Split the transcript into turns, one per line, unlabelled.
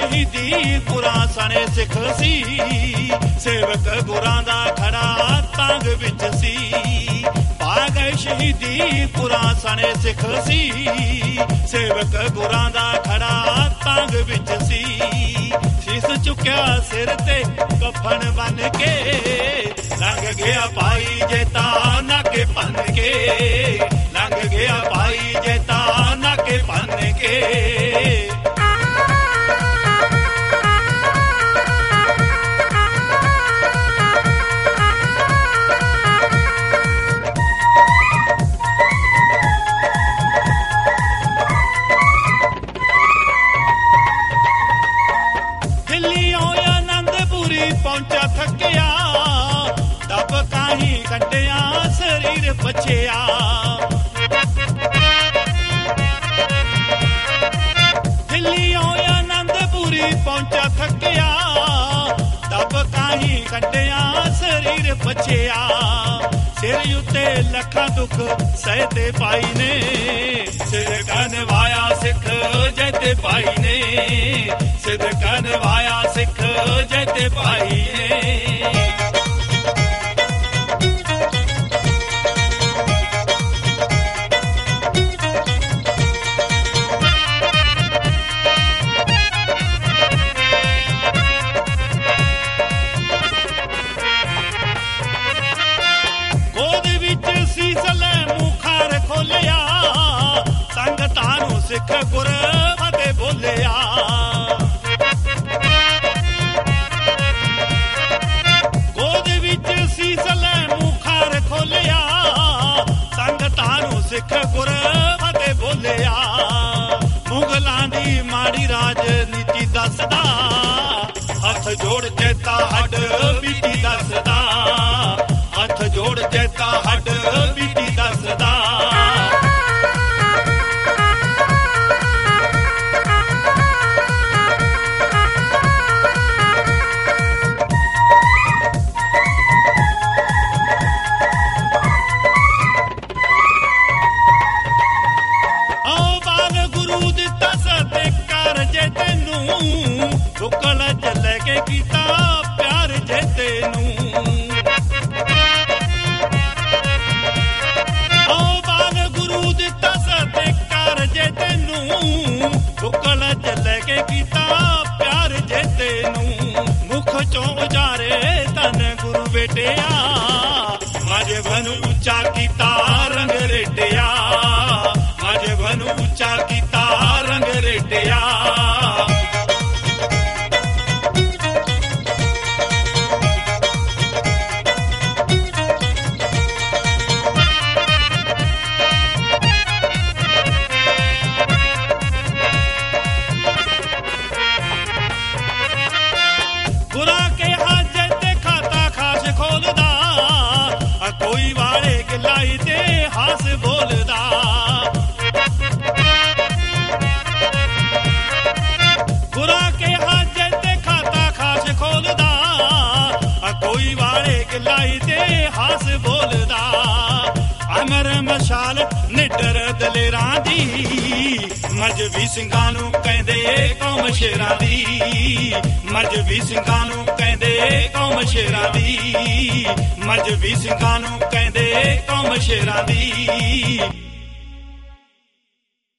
ਸ਼ਹੀਦੀ ਗੁਰਾਂ ਸਣੇ ਸਿੱਖ ਸੀ ਸੇਵਕ ਗੁਰਾਂ ਦਾ ਖੜਾ ਤੰਗ ਵਿੱਚ ਸੀ ਪਾ ਗਏ ਸ਼ਹੀਦੀ ਗੁਰਾਂ ਸਣੇ ਸਿੱਖ ਸੀ ਸੇਵਕ ਗੁਰਾਂ ਦਾ ਖੜਾ ਤੰਗ ਵਿੱਚ ਸੀ ਸੀਸ ਚੁੱਕਿਆ ਸਿਰ ਤੇ ਕਫਨ ਬਨ ਕੇ ਲੰਘ ਗਿਆ ਭਾਈ ਜੇਤਾ ਨਾਕੇ ਭੰਨ ਕੇ ਲੰਘ ਗਿਆ ਭਾਈ ਜੇਤਾ ਨਾਕੇ ਭੰਨ ਕੇ ਪਹੁੰਚਾ ਥੱਕਿਆ ਦਬ ਕਾਹੀਂ ਕੱਢਿਆ ਸਰੀਰ ਬਚਿਆ ਦਿੱਲੀਓਂ ਆਨੰਦਪੁਰੀ ਪਹੁੰਚਾ ਥੱਕਿਆ ਦਬ ਕਾਹੀਂ ਕੱਢਿਆ ਸਰੀਰ ਬਚਿਆ ਸਿਰ ਉੱਤੇ ਲੱਖਾਂ ਦੁੱਖ ਸਹਿਤੇ ਭਾਈ ਨੇ ਸਿਦਕਾ ਨਿਭਾਇਆ ਸਿੱਖ ਜੈਤੇ ਭਾਈ ਨੇ ਸਿਦਕਾ ਨਿਭਾਇਆ ਸਿੱਖ ਜੈਤੇ ਭਾਈ ਨੇ ਸਿੱਖ ਗੁਰ ਫਤਿਹ ਬੋਲਿਆ ਗੋਦ ਵਿੱਚ ਸੀਸ ਲੈ ਮੁਖਾਰ ਖੋਲਿਆ ਸੰਗਤਾਂ ਨੂੰ ਸਿੱਖ ਗੁਰ ਫਤਿਹ ਬੋਲਿਆ ਮੁਗਲਾਂ ਦੀ ਮਾੜੀ ਰਾਜਨੀਤੀ ਦੱਸਦਾ ਹੱਥ ਜੋੜ ਚੇਤਾ ਹੱਡ ਬੀਤੀ ਦੱਸਦਾ ਹੱਥ ਜੋੜ ਚੇਤਾ ਹੱਡ ਬੀਤੀ ਦੱਸਦਾ ਬੁੱਕਲ ਚੱਲੇ ਕੇ ਕੀਤਾ ਪਿਆਰ ਜੇਤੇ ਨੂੰ ਓ ਬਾਲ ਗੁਰੂ ਦਿੱਤਾ ਸਤਿਕਾਰ ਜੇਤੇ ਨੂੰ ਬੁੱਕਲ ਚੱਲੇ ਕੇ ਕੀਤਾ ਪਿਆਰ ਜੇਤੇ ਨੂੰ ਮੁਖ ਚੋਂ ਉਜਾਰੇ ਧੰਨ ਗੁਰੂ ਬੇਟਿਆ ਮਜਬਨ ਉੱਚਾ ਕੀਤਾ ਰੰਗ ਰੇਟਿਆ ਮਜਬਨ ਉੱਚਾ ਕੀਤਾ ਰੰਗ ਰੇਟਿਆ ਕੋਈ ਵਾਲੇ ਗਿਲਾਈ ਤੇ ਹਾਸ ਬੋਲਦਾ ਗੁਰਾ ਕੇ ਹਾਜੇ ਤੇ ਖਾਤਾ ਖਾਸ ਖੋਲਦਾ ਕੋਈ ਵਾਲੇ ਗਿਲਾਈ ਤੇ ਹਾਸ ਬੋਲਦਾ ਅਮਰ ਮਸ਼ਾਲ ਨਿਡਰ ਦਲੇਰਾਂ ਦੀ ਮਜਬੀ ਸਿੰਘਾਂ ਨੂੰ ਕਹਿੰਦੇ ਕੌਮ ਸ਼ੇਰਾਂ ਦੀ ਮਜਬੀ ਸਿੰਘਾਂ ਨੂੰ ਕਹਿੰਦੇ ਕੌਮ ਸ਼ੇਰਾਂ ਦੀ ਮਜਬੀ ਸਿੰਘਾਂ ਨੂੰ ਕਹਿੰਦੇ ਕੌਮ ਸ਼ੇਰਾਂ ਦੀ